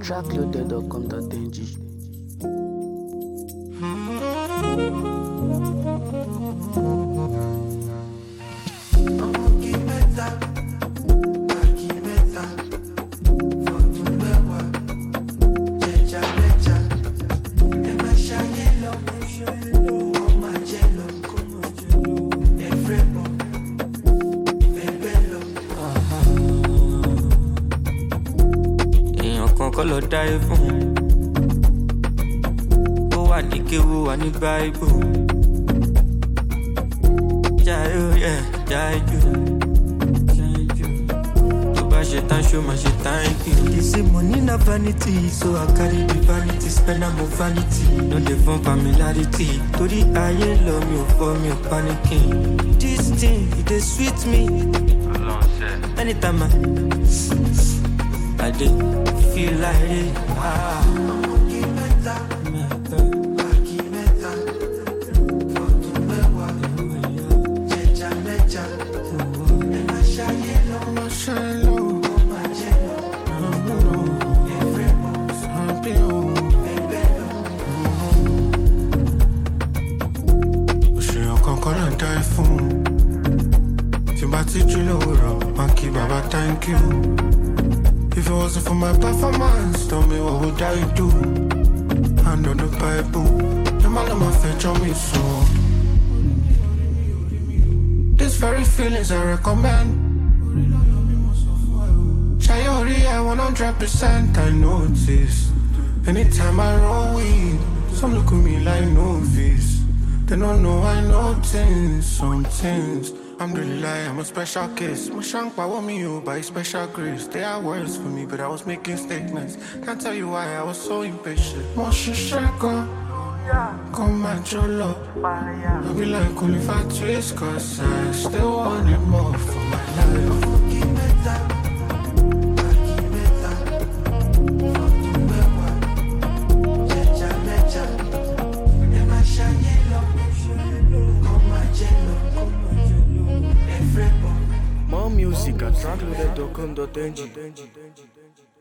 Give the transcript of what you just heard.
trackloaded.com.ng. Kọ́lọ̀ dáyé fún ó wà ní kéwú wà ní báíbù jáyó yẹ jáyó tó bá ṣe tán ṣó máa ṣe thank you. They say money na vanity, so I carry the vanity, spend am on vanity, no dey form familiarity. Torí ayé lọ mi ò fọ́ mi ò panicking. This thing e dey sweet me anytime I dey feel like it. Thank you. If it wasn't for my performance, tell me what would I do? Hand on the Bible, the man on my face on me so. These very feelings I recommend. Shayori, I 100% I notice. Anytime I roll weed, some look at me like novice. They don't know I know things, some things. I'm really lying, I'm a special case. My shank power me you by special grace. They are words for me, but I was making statements. Can't tell you why I was so impatient. More shaka, come at your love. I be like only if I twist, cause I still want it more for my life. More music at trackloaded.com.ng.